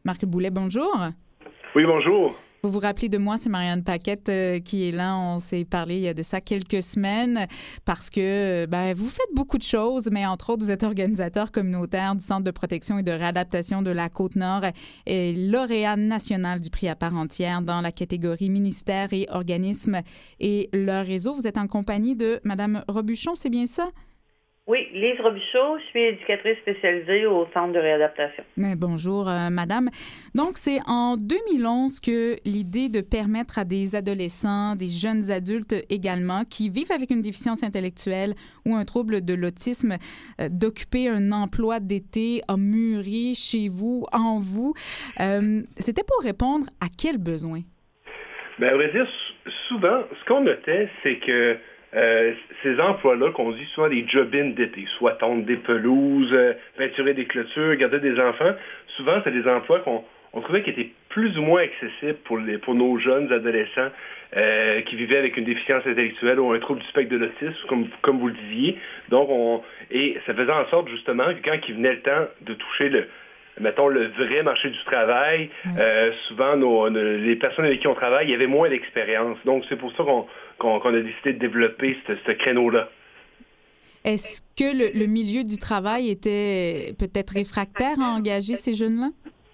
Marc Boulet, bonjour. Oui, bonjour. Vous vous rappelez de moi, c'est Marianne Paquette qui est là. On s'est parlé il y a de ça quelques semaines parce que vous faites beaucoup de choses, mais entre autres, vous êtes organisateur communautaire du Centre de protection et de réadaptation de la Côte-Nord et lauréat national du prix à part entière dans la catégorie ministères et organismes et leur réseau. Vous êtes en compagnie de Mme Robuchon, c'est bien ça? Oui, Lise Robuchon, je suis éducatrice spécialisée au Centre de réadaptation. Bonjour, madame. Donc, c'est en 2011 que l'idée de permettre à des adolescents, des jeunes adultes également, qui vivent avec une déficience intellectuelle ou un trouble de l'autisme, d'occuper un emploi d'été a mûri chez vous, en vous. C'était pour répondre à quel besoin? Bien, à vrai dire, souvent, ce qu'on notait, c'est que ces emplois-là, qu'on dit souvent des job-in d'été, soit tondre des pelouses, peinturer des clôtures, garder des enfants, souvent, c'est des emplois qu'on trouvait qui étaient plus ou moins accessibles pour nos jeunes adolescents qui vivaient avec une déficience intellectuelle ou un trouble du spectre de l'autisme, comme vous le disiez. Donc, et ça faisait en sorte, justement, que quand il venait le temps de toucher le vrai marché du travail, souvent, les personnes avec qui on travaille, il y avait moins d'expérience. Donc, c'est pour ça qu'on a décidé de développer ce créneau-là. Est-ce que le milieu du travail était peut-être réfractaire à engager ces jeunes-là?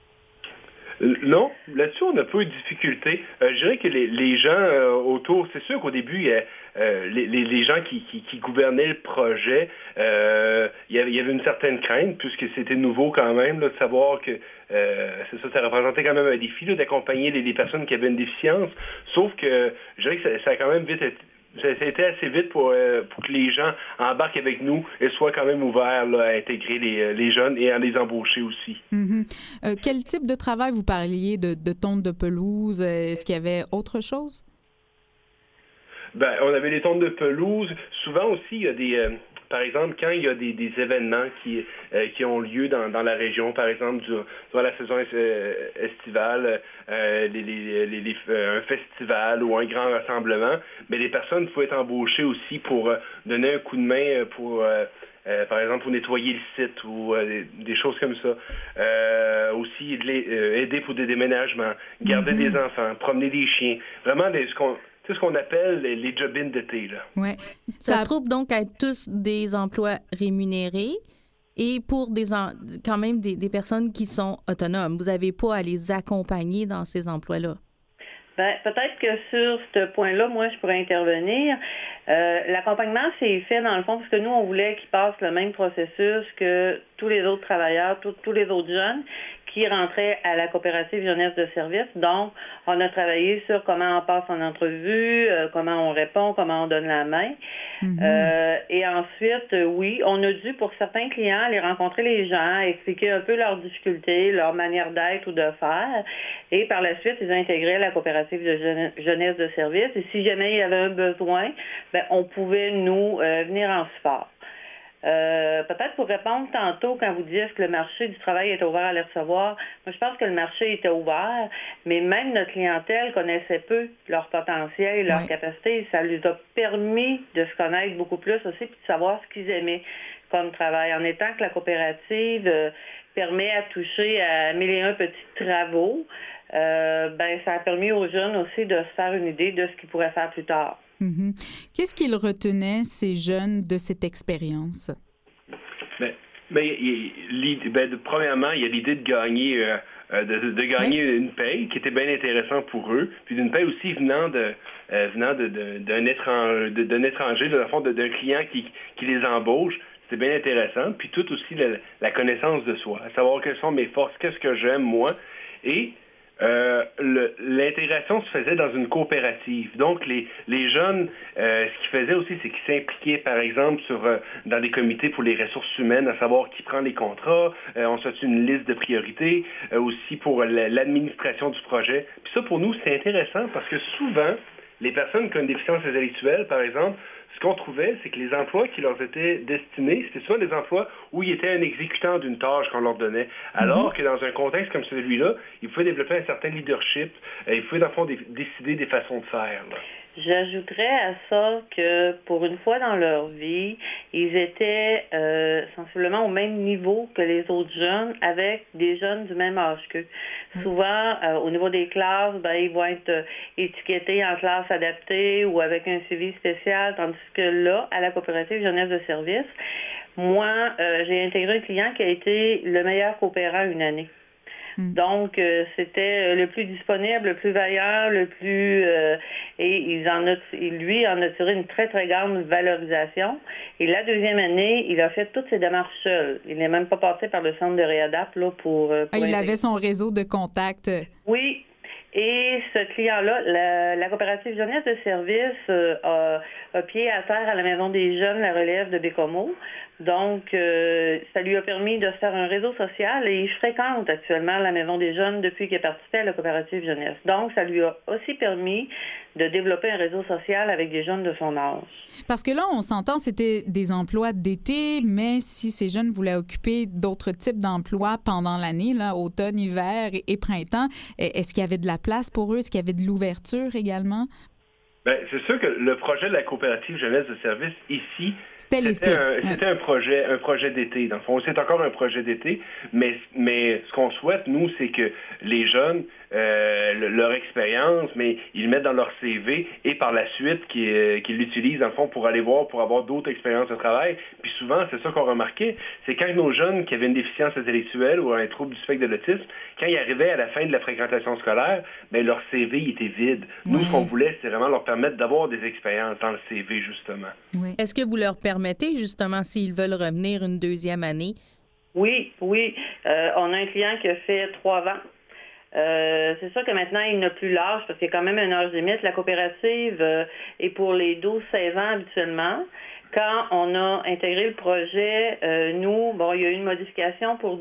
Non, là-dessus, on n'a pas eu de difficulté. Je dirais que les gens autour, c'est sûr qu'au début, les gens qui gouvernaient le projet, il y avait une certaine crainte, puisque c'était nouveau quand même, là, de savoir que ça représentait quand même un défi là, d'accompagner les personnes qui avaient une déficience. Sauf que je dirais que ça a quand même vite été. Ça a été assez vite pour que les gens embarquent avec nous et soient quand même ouverts là, à intégrer les jeunes et à les embaucher aussi. Mm-hmm. Quel type de travail vous parliez de tonte de pelouse? Est-ce qu'il y avait autre chose? Ben, on avait les tontes de pelouse. Souvent aussi, il y a par exemple, quand il y a des événements qui ont lieu dans la région, par exemple, durant la saison estivale, un festival ou un grand rassemblement, mais les personnes pouvaient être embauchées aussi pour donner un coup de main par exemple, pour nettoyer le site ou des choses comme ça. Aussi, aider pour des déménagements, garder des enfants, promener des chiens. Vraiment, c'est ce qu'on appelle les job-in d'été. Ouais. Ça se trouve donc être tous des emplois rémunérés et pour quand même des personnes qui sont autonomes. Vous n'avez pas à les accompagner dans ces emplois-là. Ben, peut-être que sur ce point-là, moi, je pourrais intervenir. L'accompagnement, c'est fait, dans le fond, parce que nous, on voulait qu'ils passent le même processus que tous les autres travailleurs, tous les autres jeunes qui rentraient à la coopérative jeunesse de service. Donc, on a travaillé sur comment on passe en entrevue, comment on répond, comment on donne la main. Mm-hmm. Et ensuite, oui, on a dû, pour certains clients, aller rencontrer les gens, expliquer un peu leurs difficultés, leur manière d'être ou de faire. Et par la suite, ils intégraient la coopérative de jeunesse de service. Et si jamais il y avait un besoin, on pouvait, nous, venir en support. Peut-être pour répondre tantôt quand vous disiez que le marché du travail était ouvert à les recevoir, moi je pense que le marché était ouvert, mais même notre clientèle connaissait peu leur potentiel et leur capacité. Ça leur a permis de se connaître beaucoup plus aussi puis de savoir ce qu'ils aimaient comme travail. En étant que la coopérative permet à toucher à 1001 petits travaux, ça a permis aux jeunes aussi de se faire une idée de ce qu'ils pourraient faire plus tard. Mm-hmm. Qu'est-ce qu'ils retenaient, ces jeunes, de cette expérience? Premièrement, il y a l'idée de gagner, de gagner une paye qui était bien intéressant pour eux, puis d'une paye aussi venant d'un étranger, d'un client qui les embauche. C'est bien intéressant. Puis tout aussi la connaissance de soi, à savoir quelles sont mes forces, qu'est-ce que j'aime moi. Et l'intégration se faisait dans une coopérative. Donc, les jeunes, ce qu'ils faisaient aussi, c'est qu'ils s'impliquaient, par exemple, dans des comités pour les ressources humaines, à savoir qui prend les contrats. On se fait une liste de priorités, aussi pour l'administration du projet. Puis ça, pour nous, c'est intéressant parce que souvent, les personnes qui ont une déficience intellectuelle, par exemple, ce qu'on trouvait, c'est que les emplois qui leur étaient destinés, c'était souvent des emplois où ils étaient un exécutant d'une tâche qu'on leur donnait. Alors que dans un contexte comme celui-là, ils pouvaient développer un certain leadership, ils pouvaient, dans le fond, décider des façons de faire. Là. J'ajouterais à ça que pour une fois dans leur vie, ils étaient sensiblement au même niveau que les autres jeunes avec des jeunes du même âge qu'eux. Souvent, au niveau des classes, ils vont être étiquetés en classe adaptée ou avec un suivi spécial, tandis que là, à la coopérative jeunesse de service, moi, j'ai intégré un client qui a été le meilleur coopérant une année. Donc, c'était le plus disponible, le plus vaillant, le plus... et lui en a tiré une très, très grande valorisation. Et la deuxième année, il a fait toutes ses démarches seul. Il n'est même pas passé par le centre de réadap là, pour il avait son réseau de contacts. Oui. Et ce client-là, la coopérative jeunesse de service a pied à terre à la Maison des jeunes, la relève de Bécomo. Donc, ça lui a permis de se faire un réseau social et il fréquente actuellement la Maison des jeunes depuis qu'il a participé à la coopérative jeunesse. Donc, ça lui a aussi permis de développer un réseau social avec des jeunes de son âge. Parce que là, on s'entend, c'était des emplois d'été, mais si ces jeunes voulaient occuper d'autres types d'emplois pendant l'année, là, automne, hiver et printemps, est-ce qu'il y avait de la place pour eux? Est-ce qu'il y avait de l'ouverture également? Bien, c'est sûr que le projet de la coopérative jeunesse de service ici, c'était l'été. C'était un projet d'été. Dans le fond, c'est encore un projet d'été, mais ce qu'on souhaite, nous, c'est que les jeunes, leur expérience, mais ils le mettent dans leur CV et par la suite qu'ils l'utilisent, dans le fond, pour aller voir, pour avoir d'autres expériences de travail. Puis souvent, c'est ça qu'on remarquait, c'est quand nos jeunes qui avaient une déficience intellectuelle ou un trouble du spectre de l'autisme, quand ils arrivaient à la fin de la fréquentation scolaire, bien, leur CV il était vide. Nous, ce qu'on voulait, c'est vraiment leur permettre d'avoir des expériences dans le CV, justement. Oui. Est-ce que vous leur permettez, justement, s'ils veulent revenir une deuxième année? Oui. On a un client qui a fait 3 ans. C'est sûr que maintenant, il n'a plus l'âge, parce qu'il y a quand même un âge limite. La coopérative est pour les 12-16 ans habituellement. Quand on a intégré le projet, il y a eu une modification pour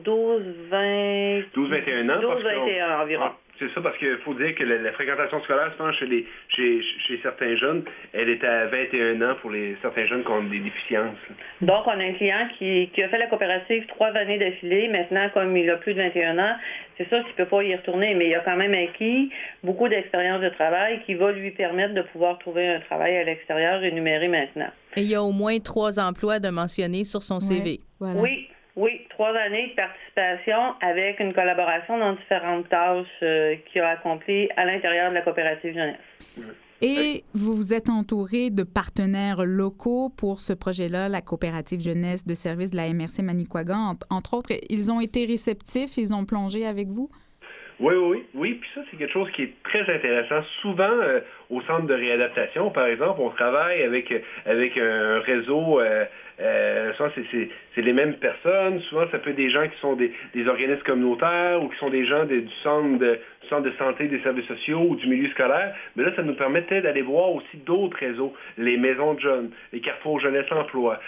12-21 ans. 12-21 environ. C'est ça, parce qu'il faut dire que la fréquentation scolaire, je pense, chez certains jeunes, elle est à 21 ans pour certains jeunes qui ont des déficiences. Donc, on a un client qui a fait la coopérative 3 années d'affilée. Maintenant, comme il a plus de 21 ans, c'est sûr qu'il ne peut pas y retourner, mais il a quand même acquis beaucoup d'expérience de travail qui va lui permettre de pouvoir trouver un travail à l'extérieur rémunéré maintenant. Et il y a au moins 3 emplois de mentionner sur son CV. Voilà. Oui, 3 années de participation avec une collaboration dans différentes tâches qu'il a accomplies à l'intérieur de la coopérative jeunesse. Et vous vous êtes entouré de partenaires locaux pour ce projet-là, la coopérative jeunesse de service de la MRC Manicouagan. Entre autres, ils ont été réceptifs, ils ont plongé avec vous? Oui. Puis ça, c'est quelque chose qui est très intéressant. Souvent, au centre de réadaptation, par exemple, on travaille avec un réseau. Souvent, c'est les mêmes personnes. Souvent, ça peut être des gens qui sont des organismes communautaires ou qui sont des gens du centre de santé, des services sociaux ou du milieu scolaire. Mais là, ça nous permettait d'aller voir aussi d'autres réseaux. Les maisons de jeunes, les carrefours jeunesse emploi,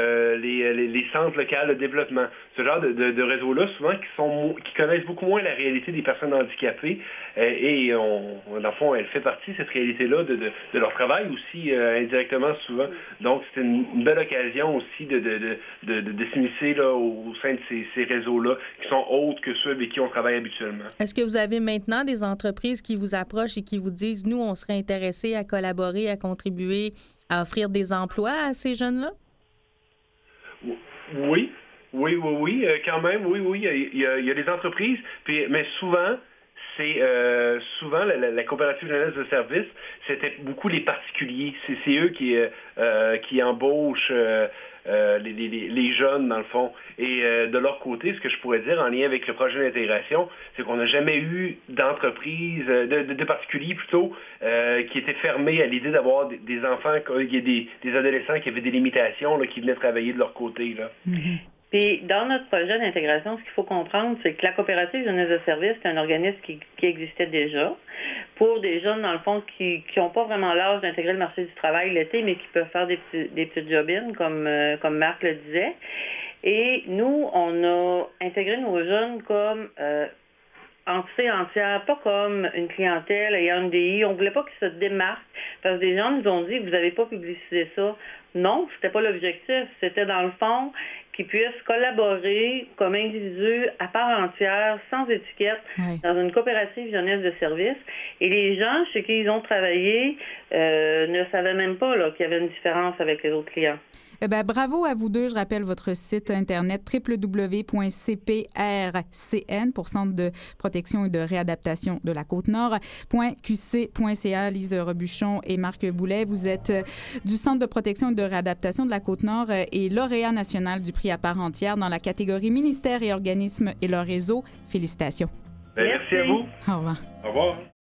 les centres locaux de développement. Ce genre de réseaux-là, souvent, qui connaissent beaucoup moins la réalité des personnes handicapées. Et dans le fond, elle fait partie, cette réalité-là, de leur travail aussi, indirectement, souvent. Donc, c'était une belle occasion aussi de s'immiscer là, au sein de ces réseaux-là, qui sont autres que ceux avec qui on travaille habituellement. Est-ce que vous avez maintenant des entreprises qui vous approchent et qui vous disent, nous, on serait intéressés à collaborer, à contribuer, à offrir des emplois à ces jeunes-là? Oui, quand même, oui. Il y a des entreprises, mais souvent, souvent la coopérative jeunesse de service, c'était beaucoup les particuliers. C'est eux qui embauchent les jeunes, dans le fond. Et de leur côté, ce que je pourrais dire en lien avec le projet d'intégration, c'est qu'on n'a jamais eu d'entreprise, de particuliers plutôt, qui étaient fermés à l'idée d'avoir des enfants, des adolescents qui avaient des limitations, là, qui venaient travailler de leur côté. Là. Mm-hmm. Puis, dans notre projet d'intégration, ce qu'il faut comprendre, c'est que la coopérative jeunesse de service, c'est un organisme qui existait déjà pour des jeunes, dans le fond, qui n'ont pas vraiment l'âge d'intégrer le marché du travail l'été, mais qui peuvent faire des petites job-ins, comme Marc le disait. Et nous, on a intégré nos jeunes comme entité entière, pas comme une clientèle ayant une DI. On ne voulait pas qu'ils se démarquent, parce que des gens nous ont dit, vous n'avez pas publicisé ça. Non, c'était pas l'objectif. C'était dans le fond qui puissent collaborer comme individus à part entière, sans étiquette, dans une coopérative jeunesse de service. Et les gens chez qui ils ont travaillé ne savaient même pas là, qu'il y avait une différence avec les autres clients. Eh bien, bravo à vous deux. Je rappelle votre site Internet www.cprcn, pour Centre de protection et de réadaptation de la Côte-Nord, .qc.ca. Lise Rebuchon et Marc Boulet, vous êtes du Centre de protection et de réadaptation de la Côte-Nord et lauréat national du prix à part entière dans la catégorie ministères et organismes et leur réseau. Félicitations. Merci à vous. Au revoir. Au revoir.